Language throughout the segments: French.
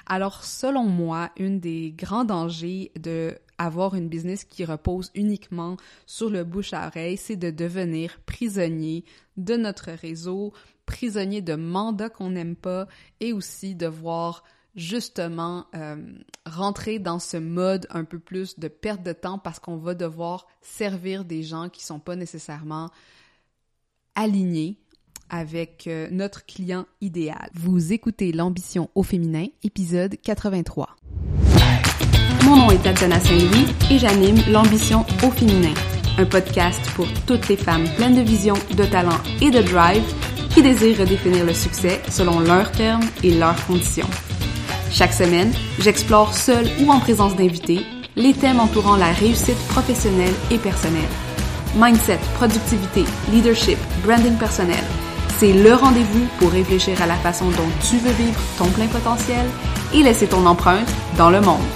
Alors, selon moi, une des grands dangers de avoir une business qui repose uniquement sur le bouche à oreille, c'est de devenir prisonnier de notre réseau, prisonnier de mandats qu'on n'aime pas et aussi de voir justement rentrer dans ce mode un peu plus de perte de temps parce qu'on va devoir servir des gens qui sont pas nécessairement alignés avec notre client idéal. Vous écoutez L'ambition au féminin, épisode 83. Mon nom est Tatiana Saint-Louis et j'anime L'ambition au féminin, un podcast pour toutes les femmes pleines de vision, de talent et de drive qui désirent redéfinir le succès selon leurs termes et leurs conditions. Chaque semaine, j'explore seule ou en présence d'invités les thèmes entourant la réussite professionnelle et personnelle. Mindset, productivité, leadership, branding personnel, c'est le rendez-vous pour réfléchir à la façon dont tu veux vivre ton plein potentiel et laisser ton empreinte dans le monde.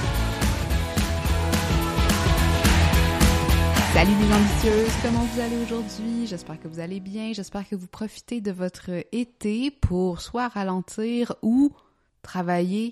Salut les ambitieuses, comment vous allez aujourd'hui? J'espère que vous allez bien, j'espère que vous profitez de votre été pour soit ralentir ou travailler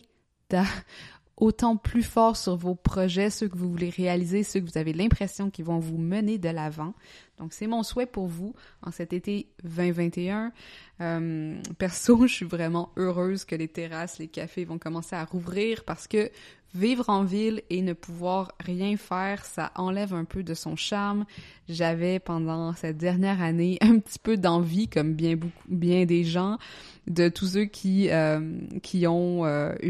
autant plus fort sur vos projets, ceux que vous voulez réaliser, ceux que vous avez l'impression qu'ils vont vous mener de l'avant. Donc, c'est mon souhait pour vous en cet été 2021. Perso, je suis vraiment heureuse que les terrasses, les cafés vont commencer à rouvrir parce que vivre en ville et ne pouvoir rien faire, ça enlève un peu de son charme. J'avais pendant cette dernière année un petit peu d'envie, comme bien des gens, de tous ceux qui ont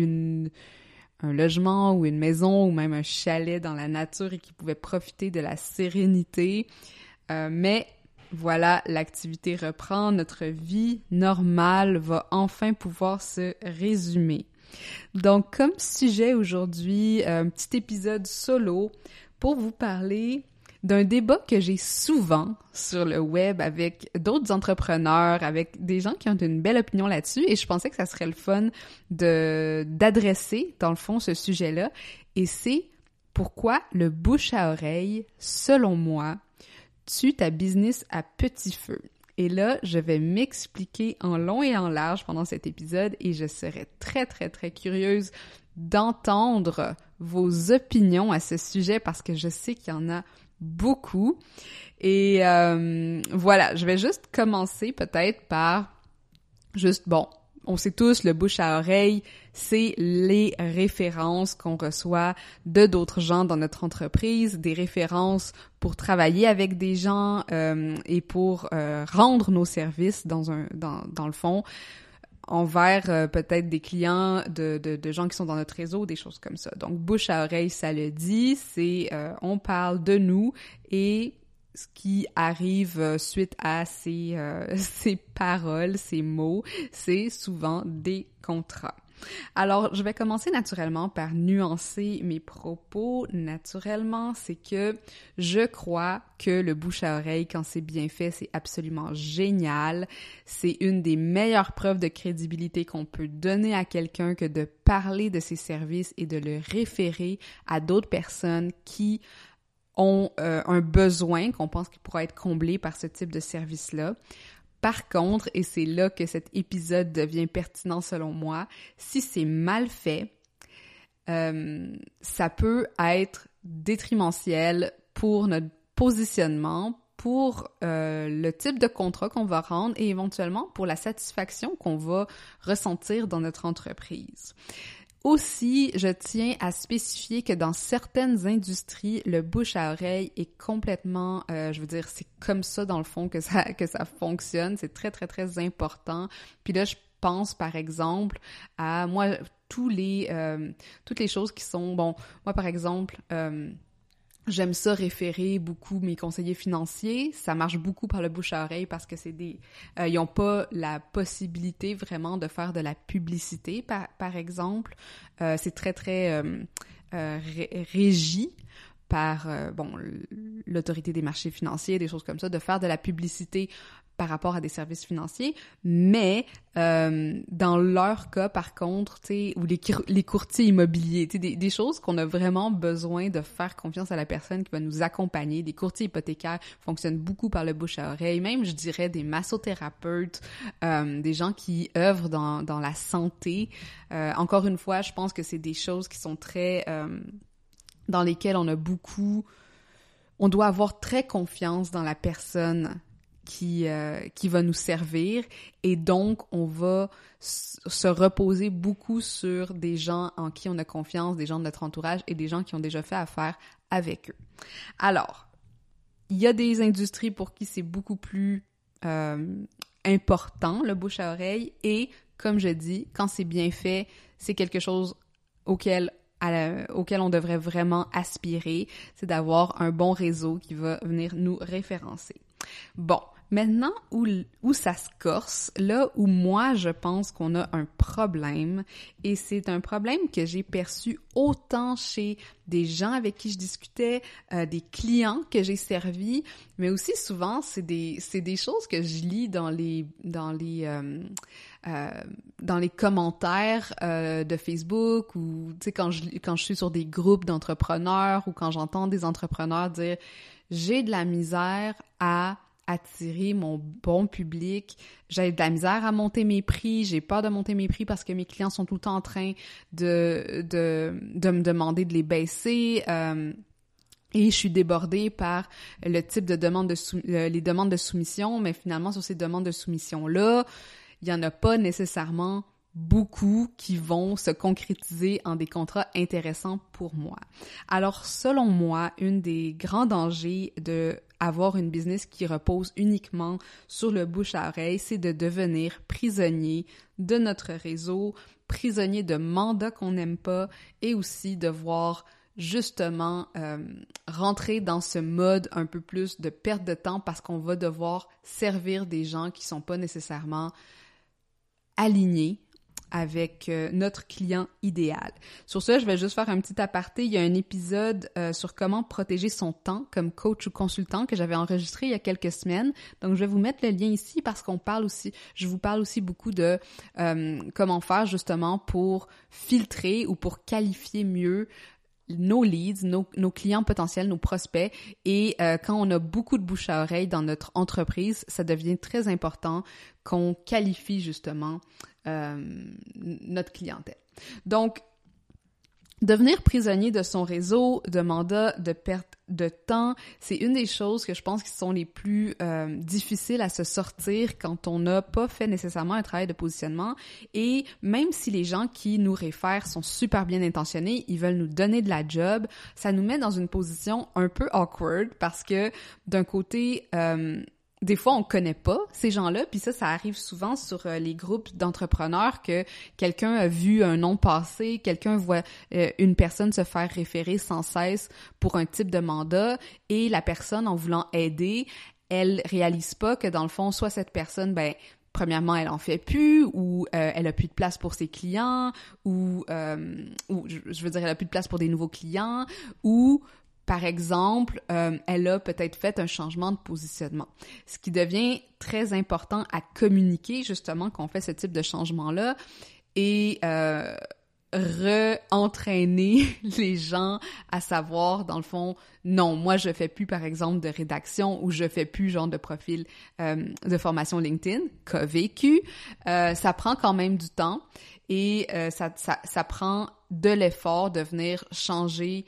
un logement ou une maison ou même un chalet dans la nature et qui pouvaient profiter de la sérénité. Mais voilà, l'activité reprend, notre vie normale va enfin pouvoir se résumer. Donc, comme sujet aujourd'hui, un petit épisode solo pour vous parler d'un débat que j'ai souvent sur le web avec d'autres entrepreneurs, avec des gens qui ont une belle opinion là-dessus, et je pensais que ça serait le fun d'adresser, dans le fond, ce sujet-là, et c'est pourquoi le bouche à oreille, selon moi, tue ta business à petit feu. Et là, je vais m'expliquer en long et en large pendant cet épisode et je serais très, très, très curieuse d'entendre vos opinions à ce sujet parce que je sais qu'il y en a beaucoup. Et voilà, je vais juste commencer peut-être par on sait tous, le bouche à oreille, c'est les références qu'on reçoit de d'autres gens dans notre entreprise, des références pour travailler avec des gens et pour rendre nos services dans le fond envers peut-être des clients de gens qui sont dans notre réseau, des choses comme ça. Donc, bouche à oreille, ça le dit, c'est on parle de nous et ce qui arrive suite à ces paroles, ces mots, c'est souvent des contrats. Alors, je vais commencer naturellement par nuancer mes propos. Naturellement, c'est que je crois que le bouche à oreille, quand c'est bien fait, c'est absolument génial. C'est une des meilleures preuves de crédibilité qu'on peut donner à quelqu'un que de parler de ses services et de le référer à d'autres personnes qui ont un besoin qu'on pense qu'il pourra être comblé par ce type de service-là. Par contre, et c'est là que cet épisode devient pertinent selon moi, si c'est mal fait, ça peut être détrimentiel pour notre positionnement, pour le type de contrat qu'on va rendre et éventuellement pour la satisfaction qu'on va ressentir dans notre entreprise. Aussi, je tiens à spécifier que dans certaines industries, le bouche à oreille est complètement, c'est comme ça dans le fond que ça fonctionne. C'est très, très, très important. Puis là, je pense par exemple à moi, toutes les choses qui sont, moi par exemple, j'aime ça référer beaucoup mes conseillers financiers. Ça marche beaucoup par le bouche à oreille parce que ils n'ont pas la possibilité vraiment de faire de la publicité, par exemple. C'est très, très régi par l'autorité des marchés financiers, des choses comme ça, de faire de la publicité par rapport à des services financiers, mais dans leur cas, par contre, tu sais, ou les courtiers immobiliers, tu sais, des choses qu'on a vraiment besoin de faire confiance à la personne qui va nous accompagner. Des courtiers hypothécaires fonctionnent beaucoup par le bouche à oreille, même, je dirais, des massothérapeutes, des gens qui œuvrent dans la santé. Encore une fois, je pense que c'est des choses qui sont très... dans lesquelles on doit avoir très confiance dans la personne qui va nous servir, et donc on va se reposer beaucoup sur des gens en qui on a confiance, des gens de notre entourage et des gens qui ont déjà fait affaire avec eux. Alors, il y a des industries pour qui c'est beaucoup plus important, le bouche à oreille, et comme je dis, quand c'est bien fait, c'est quelque chose auquel on devrait vraiment aspirer, c'est d'avoir un bon réseau qui va venir nous référencer. Bon, maintenant où ça se corse, là où moi je pense qu'on a un problème, et c'est un problème que j'ai perçu autant chez des gens avec qui je discutais, des clients que j'ai servis, mais aussi souvent c'est des choses que je lis dans les commentaires de Facebook, ou tu sais, quand je suis sur des groupes d'entrepreneurs, ou quand j'entends des entrepreneurs dire « j'ai de la misère à attirer mon bon public, j'ai de la misère à monter mes prix, j'ai peur de monter mes prix parce que mes clients sont tout le temps en train de me demander de les baisser, et je suis débordée par le type de les demandes de soumission, mais finalement sur ces demandes de soumission-là, il n'y en a pas nécessairement beaucoup qui vont se concrétiser en des contrats intéressants pour moi. Alors, selon moi, un des grands dangers de avoir une business qui repose uniquement sur le bouche à oreille, c'est de devenir prisonnier de notre réseau, prisonnier de mandats qu'on n'aime pas, et aussi devoir justement rentrer dans ce mode un peu plus de perte de temps parce qu'on va devoir servir des gens qui sont pas nécessairement alignés avec notre client idéal. Sur ça, je vais juste faire un petit aparté. Il y a un épisode sur comment protéger son temps comme coach ou consultant que j'avais enregistré il y a quelques semaines. Donc, je vais vous mettre le lien ici parce je vous parle aussi beaucoup de comment faire justement pour filtrer ou pour qualifier mieux nos leads, nos clients potentiels, nos prospects. Et quand on a beaucoup de bouche à oreille dans notre entreprise, ça devient très important qu'on qualifie justement notre clientèle. Donc, devenir prisonnier de son réseau, de mandat, de perte de temps, c'est une des choses que je pense qui sont les plus difficiles à se sortir quand on n'a pas fait nécessairement un travail de positionnement. Et même si les gens qui nous réfèrent sont super bien intentionnés, ils veulent nous donner de la job, ça nous met dans une position un peu awkward parce que d'un côté, des fois, on connaît pas ces gens-là, puis ça arrive souvent sur les groupes d'entrepreneurs que quelqu'un a vu un nom passer, quelqu'un voit une personne se faire référer sans cesse pour un type de mandat, et la personne, en voulant aider, elle réalise pas que dans le fond, soit cette personne, premièrement, elle en fait plus, ou elle a plus de place pour ses clients, ou je veux dire, elle a plus de place pour des nouveaux clients, ou par exemple, elle a peut-être fait un changement de positionnement. Ce qui devient très important à communiquer, justement, quand on fait ce type de changement-là, et re-entraîner les gens à savoir, dans le fond, non, moi, je fais plus, par exemple, de rédaction, ou je fais plus, genre, de profil de formation LinkedIn, qu'a vécu. Ça prend quand même du temps, et ça prend de l'effort de venir changer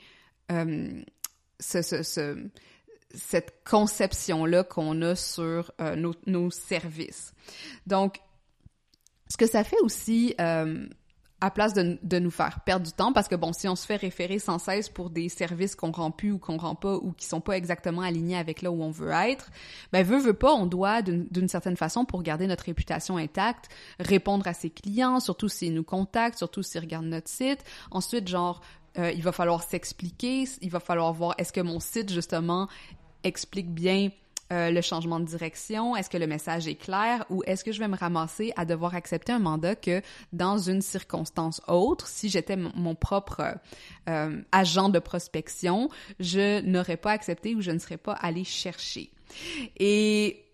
cette conception-là qu'on a sur nos services. Donc, ce que ça fait aussi, à place de nous faire perdre du temps, parce que bon, si on se fait référer sans cesse pour des services qu'on rend plus ou qu'on rend pas, ou qui sont pas exactement alignés avec là où on veut être, veut pas, on doit d'une certaine façon, pour garder notre réputation intacte, répondre à ses clients, surtout s'ils nous contactent, surtout s'ils regardent notre site. Ensuite, genre, il va falloir s'expliquer, il va falloir voir est-ce que mon site, justement, explique bien le changement de direction, est-ce que le message est clair, ou est-ce que je vais me ramasser à devoir accepter un mandat que dans une circonstance autre, si j'étais mon propre agent de prospection, je n'aurais pas accepté ou je ne serais pas allée chercher. Et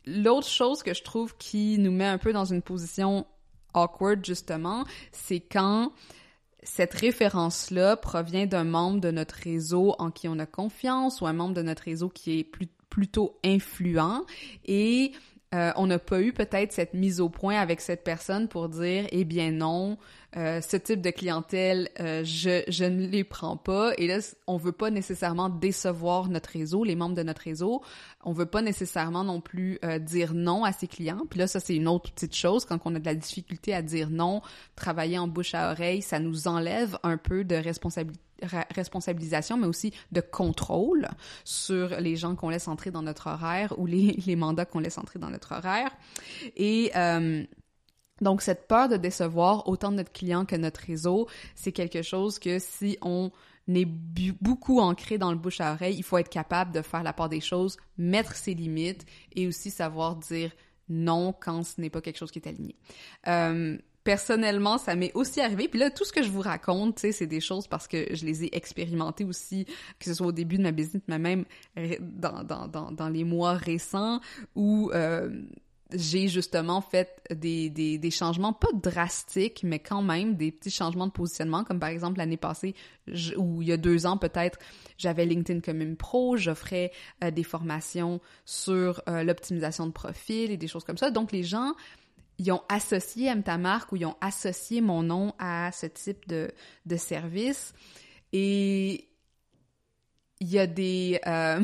l'autre chose que je trouve qui nous met un peu dans une position awkward, justement, c'est quand cette référence-là provient d'un membre de notre réseau en qui on a confiance ou un membre de notre réseau qui est plutôt influent et on n'a pas eu peut-être cette mise au point avec cette personne pour dire « Eh bien non, ce type de clientèle, je ne les prends pas. » Et là, on veut pas nécessairement décevoir notre réseau, les membres de notre réseau. On veut pas nécessairement non plus dire non à ses clients. Puis là, ça, c'est une autre petite chose. Quand on a de la difficulté à dire non, travailler en bouche à oreille, ça nous enlève un peu de responsabilisation, mais aussi de contrôle sur les gens qu'on laisse entrer dans notre horaire ou les mandats qu'on laisse entrer dans notre horaire. Et donc, cette peur de décevoir autant notre client que notre réseau, c'est quelque chose que si on est beaucoup ancré dans le bouche à oreille, il faut être capable de faire la part des choses, mettre ses limites et aussi savoir dire non quand ce n'est pas quelque chose qui est aligné. Personnellement, ça m'est aussi arrivé. Puis là, tout ce que je vous raconte, tu sais, c'est des choses parce que je les ai expérimentées aussi, que ce soit au début de ma business, mais même dans les mois récents où j'ai justement fait des changements, pas drastiques, mais quand même des petits changements de positionnement, comme par exemple l'année passée, ou il y a 2 ans peut-être, j'avais LinkedIn comme une pro, j'offrais des formations sur l'optimisation de profil et des choses comme ça. Donc les gens, ils ont associé Aime ta marque ou ils ont associé mon nom à ce type de service. Et il y a des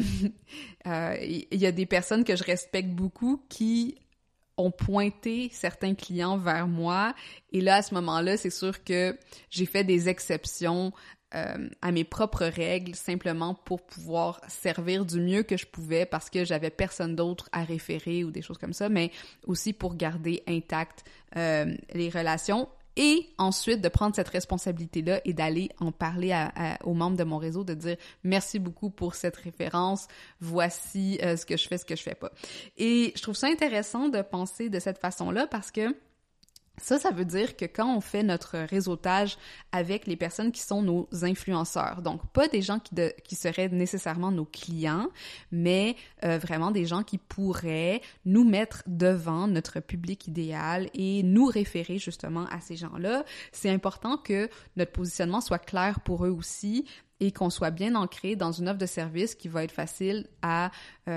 personnes que je respecte beaucoup qui ont pointé certains clients vers moi. Et là, à ce moment-là, c'est sûr que j'ai fait des exceptions à mes propres règles, simplement pour pouvoir servir du mieux que je pouvais parce que j'avais personne d'autre à référer ou des choses comme ça, mais aussi pour garder intactes les relations. Et ensuite, de prendre cette responsabilité-là et d'aller en parler aux membres de mon réseau, de dire « Merci beaucoup pour cette référence, voici ce que je fais pas. » Et je trouve ça intéressant de penser de cette façon-là parce que ça veut dire que quand on fait notre réseautage avec les personnes qui sont nos influenceurs, donc pas des gens qui seraient nécessairement nos clients, mais vraiment des gens qui pourraient nous mettre devant notre public idéal et nous référer justement à ces gens-là, c'est important que notre positionnement soit clair pour eux aussi et qu'on soit bien ancré dans une offre de service qui va être facile à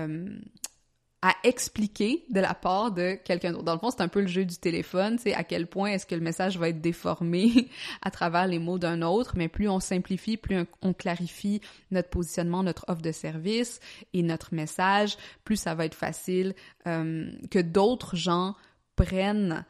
expliquer de la part de quelqu'un d'autre. Dans le fond, c'est un peu le jeu du téléphone, tu sais, à quel point est-ce que le message va être déformé à travers les mots d'un autre, mais plus on simplifie, plus on clarifie notre positionnement, notre offre de service et notre message, plus ça va être facile que d'autres gens prennent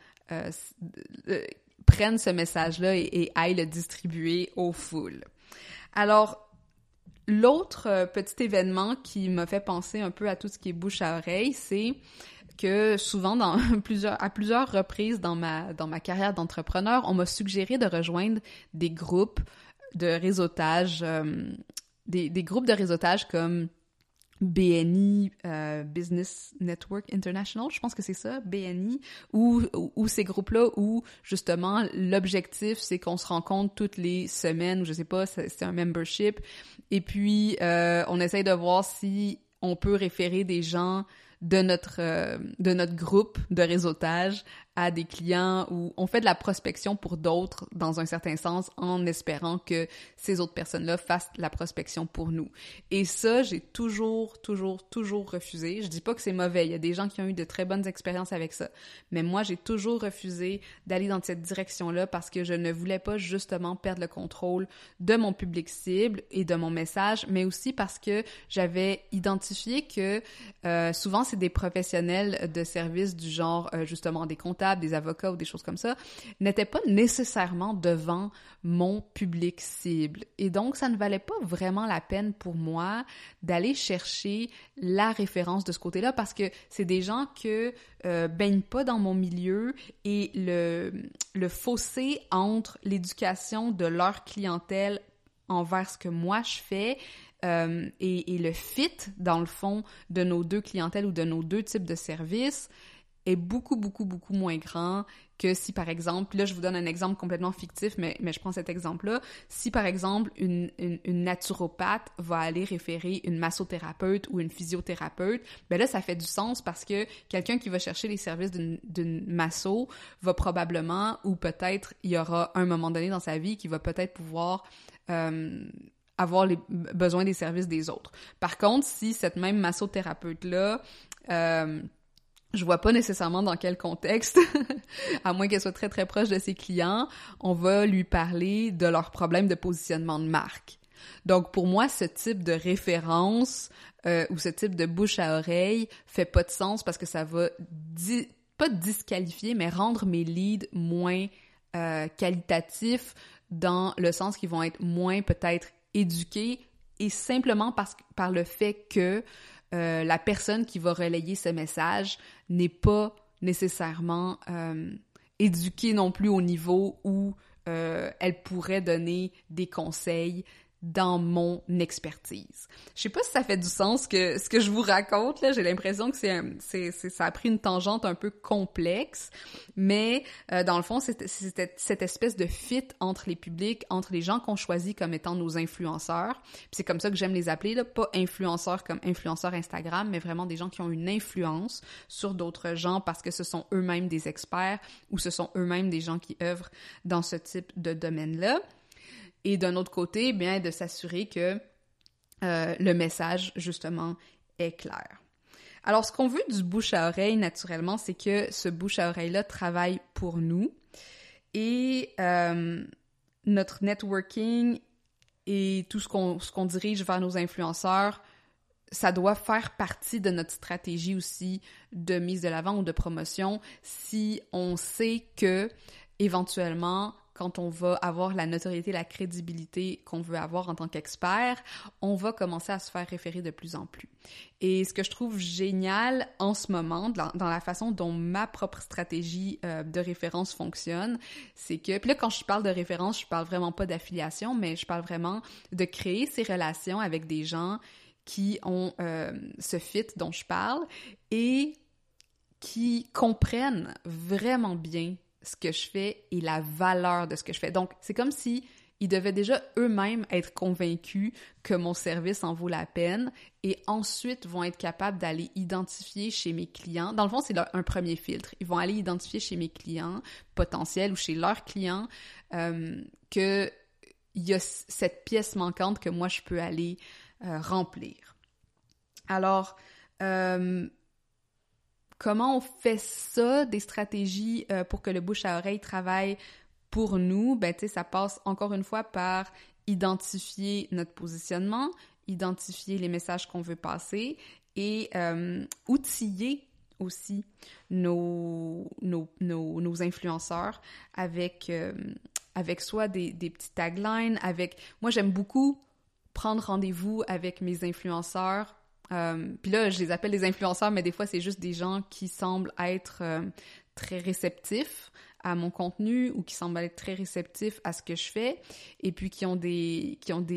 ce message-là et aillent le distribuer aux foules. Alors, l'autre petit événement qui m'a fait penser un peu à tout ce qui est bouche à oreille, c'est que souvent, à plusieurs reprises dans ma carrière d'entrepreneur, on m'a suggéré de rejoindre des groupes de réseautage, des groupes de réseautage comme BNI, Business Network International, je pense que c'est ça, BNI, ou ces groupes-là où, justement, l'objectif, c'est qu'on se rencontre toutes les semaines, ou je sais pas, c'est un membership, et puis on essaye de voir si on peut référer des gens de notre groupe de réseautage à des clients où on fait de la prospection pour d'autres dans un certain sens en espérant que ces autres personnes-là fassent la prospection pour nous. Et ça, j'ai toujours refusé. Je dis pas que c'est mauvais. Il y a des gens qui ont eu de très bonnes expériences avec ça. Mais moi, j'ai toujours refusé d'aller dans cette direction-là parce que je ne voulais pas justement perdre le contrôle de mon public cible et de mon message, mais aussi parce que j'avais identifié que souvent, c'est des professionnels de services du genre, justement, des comptables, des avocats ou des choses comme ça, n'étaient pas nécessairement devant mon public cible. Et donc, ça ne valait pas vraiment la peine pour moi d'aller chercher la référence de ce côté-là parce que c'est des gens que baignent pas dans mon milieu et le fossé entre l'éducation de leur clientèle envers ce que moi je fais et le fit, dans le fond, de nos deux clientèles ou de nos deux types de services est beaucoup moins grand que si, par exemple, là, je vous donne un exemple complètement fictif, mais je prends cet exemple-là, si, par exemple, une naturopathe va aller référer une massothérapeute ou une physiothérapeute, ben là, ça fait du sens parce que quelqu'un qui va chercher les services d'une masso va probablement, ou peut-être, il y aura un moment donné dans sa vie qui va peut-être pouvoir avoir les besoins des services des autres. Par contre, si cette même massothérapeute-là, je vois pas nécessairement dans quel contexte, à moins qu'elle soit très très proche de ses clients, on va lui parler de leurs problèmes de positionnement de marque. Donc pour moi, ce type de référence ou ce type de bouche à oreille fait pas de sens parce que ça va pas disqualifier, mais rendre mes leads moins qualitatifs dans le sens qu'ils vont être moins peut-être éduqués et simplement par le fait que la personne qui va relayer ce message n'est pas nécessairement éduquée non plus au niveau où elle pourrait donner des conseils dans mon expertise. Je sais pas si ça fait du sens ce que je vous raconte, là. J'ai l'impression que ça a pris une tangente un peu complexe, mais dans le fond, c'était cette espèce de fit entre les publics, entre les gens qu'on choisit comme étant nos influenceurs. Puis c'est comme ça que j'aime les appeler, là, pas influenceurs comme influenceurs Instagram, mais vraiment des gens qui ont une influence sur d'autres gens parce que ce sont eux-mêmes des experts ou ce sont eux-mêmes des gens qui œuvrent dans ce type de domaine-là. Et d'un autre côté, bien, de s'assurer que le message, justement, est clair. Alors, ce qu'on veut du bouche à oreille, naturellement, c'est que ce bouche à oreille-là travaille pour nous. Et notre networking et tout ce qu'on dirige vers nos influenceurs, ça doit faire partie de notre stratégie aussi de mise de l'avant ou de promotion si on sait que, éventuellement, quand on va avoir la notoriété, la crédibilité qu'on veut avoir en tant qu'expert, on va commencer à se faire référer de plus en plus. Et ce que je trouve génial en ce moment, dans la façon dont ma propre stratégie de référence fonctionne, c'est que, puis là, quand je parle de référence, je parle vraiment pas d'affiliation, mais je parle vraiment de créer ces relations avec des gens qui ont ce fit dont je parle et qui comprennent vraiment bien ce que je fais et la valeur de ce que je fais. Donc, c'est comme si ils devaient déjà eux-mêmes être convaincus que mon service en vaut la peine et ensuite vont être capables d'aller identifier chez mes clients. Dans le fond, c'est un premier filtre. Ils vont aller identifier chez mes clients potentiels ou chez leurs clients qu'il y a cette pièce manquante que moi, je peux aller remplir. Alors, comment on fait ça, des stratégies pour que le bouche à oreille travaille pour nous? Ben, tu sais, ça passe encore une fois par identifier notre positionnement, identifier les messages qu'on veut passer et outiller aussi nos influenceurs avec soit des petits taglines, moi, j'aime beaucoup prendre rendez-vous avec mes influenceurs. Puis là, je les appelle des influenceurs, mais des fois, c'est juste des gens qui semblent être très réceptifs à mon contenu ou qui semblent être très réceptifs à ce que je fais et puis qui ont des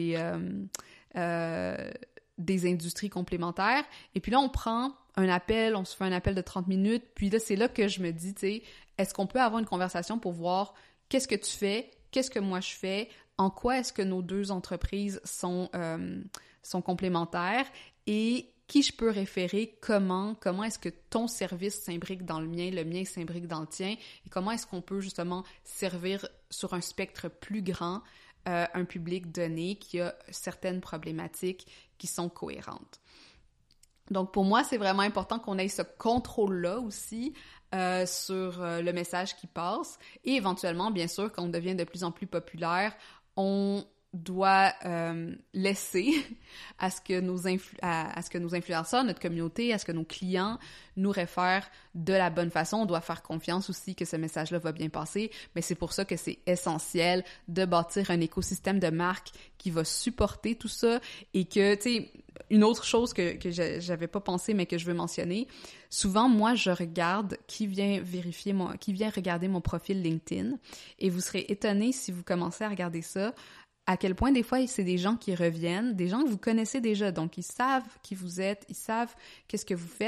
industries complémentaires. Et puis là, on prend un appel, on se fait un appel de 30 minutes. Puis là, c'est là que je me dis, tu sais, est-ce qu'on peut avoir une conversation pour voir qu'est-ce que tu fais, qu'est-ce que moi je fais, en quoi est-ce que nos deux entreprises sont complémentaires et qui je peux référer, comment est-ce que ton service s'imbrique dans le mien s'imbrique dans le tien et comment est-ce qu'on peut justement servir sur un spectre plus grand un public donné qui a certaines problématiques qui sont cohérentes. Donc pour moi, c'est vraiment important qu'on ait ce contrôle-là aussi sur le message qui passe et éventuellement, bien sûr, quand on devient de plus en plus populaire, on doit laisser à ce que nos influenceurs, notre communauté, à ce que nos clients nous réfèrent de la bonne façon. On doit faire confiance aussi que ce message-là va bien passer, mais c'est pour ça que c'est essentiel de bâtir un écosystème de marque qui va supporter tout ça et que, tu sais, une autre chose que j'avais pas pensé mais que je veux mentionner, souvent, moi, je regarde qui vient regarder mon profil LinkedIn et vous serez étonnés si vous commencez à regarder ça, à quel point des fois c'est des gens qui reviennent, des gens que vous connaissez déjà, donc ils savent qui vous êtes, ils savent qu'est-ce que vous faites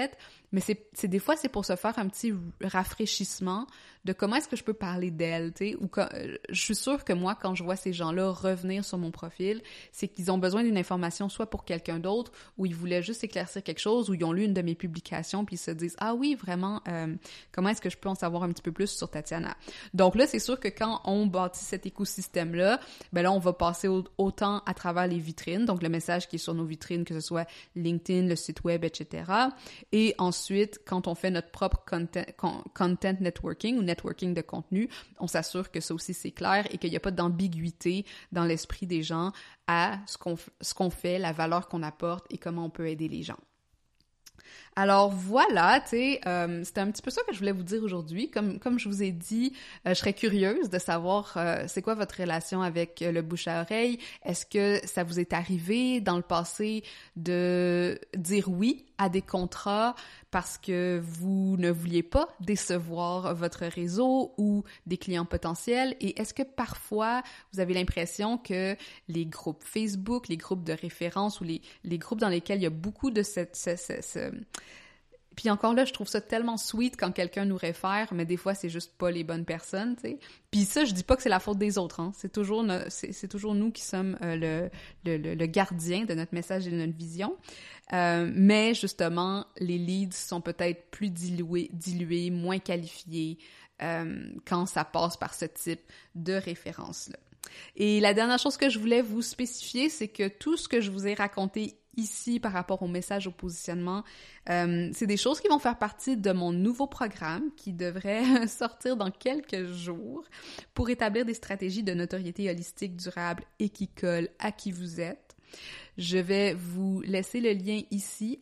Mais c'est des fois, c'est pour se faire un petit rafraîchissement de comment est-ce que je peux parler d'elle, tu sais, ou je suis sûre que moi, quand je vois ces gens-là revenir sur mon profil, c'est qu'ils ont besoin d'une information soit pour quelqu'un d'autre, ou ils voulaient juste éclaircir quelque chose, ou ils ont lu une de mes publications, puis ils se disent « Ah oui, vraiment, comment est-ce que je peux en savoir un petit peu plus sur Tatiana? » Donc là, c'est sûr que quand on bâtit cet écosystème-là, ben là, on va passer autant à travers les vitrines, donc le message qui est sur nos vitrines, que ce soit LinkedIn, le site web, etc. Et ensuite, quand on fait notre propre content networking ou networking de contenu, on s'assure que ça aussi c'est clair et qu'il n'y a pas d'ambiguïté dans l'esprit des gens à ce qu'on fait, la valeur qu'on apporte et comment on peut aider les gens. Alors voilà, tu sais, c'était un petit peu ça que je voulais vous dire aujourd'hui. Comme je vous ai dit, je serais curieuse de savoir c'est quoi votre relation avec le bouche à oreille. Est-ce que ça vous est arrivé dans le passé de dire oui à des contrats parce que vous ne vouliez pas décevoir votre réseau ou des clients potentiels? Et est-ce que parfois vous avez l'impression que les groupes Facebook, les groupes de référence ou les groupes dans lesquels il y a beaucoup de Puis encore là, je trouve ça tellement sweet quand quelqu'un nous réfère, mais des fois, c'est juste pas les bonnes personnes, tu sais. Puis ça, je dis pas que c'est la faute des autres, hein. C'est toujours nous qui sommes le gardien de notre message et de notre vision. Mais justement, les leads sont peut-être plus dilués, moins qualifiés quand ça passe par ce type de référence-là. Et la dernière chose que je voulais vous spécifier, c'est que tout ce que je vous ai raconté ici par rapport au message au positionnement, c'est des choses qui vont faire partie de mon nouveau programme qui devrait sortir dans quelques jours pour établir des stratégies de notoriété holistique, durable et qui collent à qui vous êtes. Je vais vous laisser le lien ici,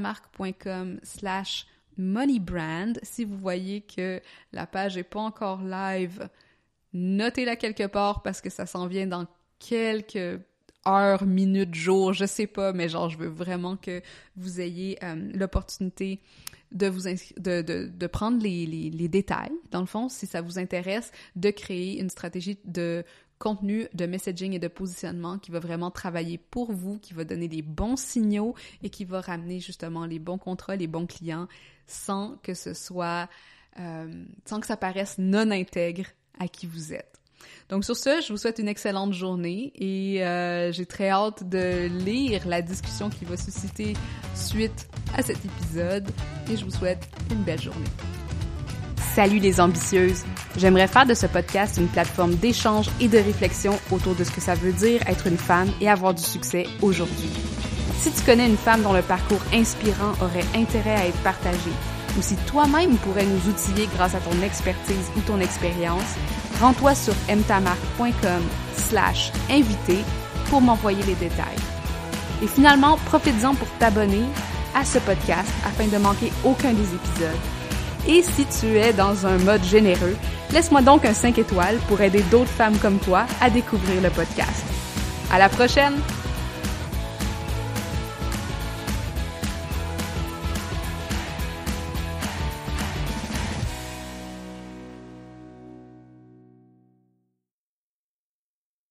mtamarque.com/moneybrand. Si vous voyez que la page n'est pas encore live, notez-la quelque part parce que ça s'en vient dans quelques heures, minutes, jours, je sais pas, mais genre, je veux vraiment que vous ayez l'opportunité de prendre les détails, dans le fond, si ça vous intéresse, de créer une stratégie de contenu, de messaging et de positionnement qui va vraiment travailler pour vous, qui va donner des bons signaux et qui va ramener justement les bons contrats, les bons clients, sans que ce soit, sans que ça paraisse non intègre à qui vous êtes. Donc sur ce, je vous souhaite une excellente journée et j'ai très hâte de lire la discussion qui va susciter suite à cet épisode et je vous souhaite une belle journée. Salut les ambitieuses! J'aimerais faire de ce podcast une plateforme d'échange et de réflexion autour de ce que ça veut dire être une femme et avoir du succès aujourd'hui. Si tu connais une femme dont le parcours inspirant aurait intérêt à être partagé, ou si toi-même pourrais nous outiller grâce à ton expertise ou ton expérience, rends-toi sur mtamarque.com/invité pour m'envoyer les détails. Et finalement, profites-en pour t'abonner à ce podcast afin de manquer aucun des épisodes. Et si tu es dans un mode généreux, laisse-moi donc un 5 étoiles pour aider d'autres femmes comme toi à découvrir le podcast. À la prochaine!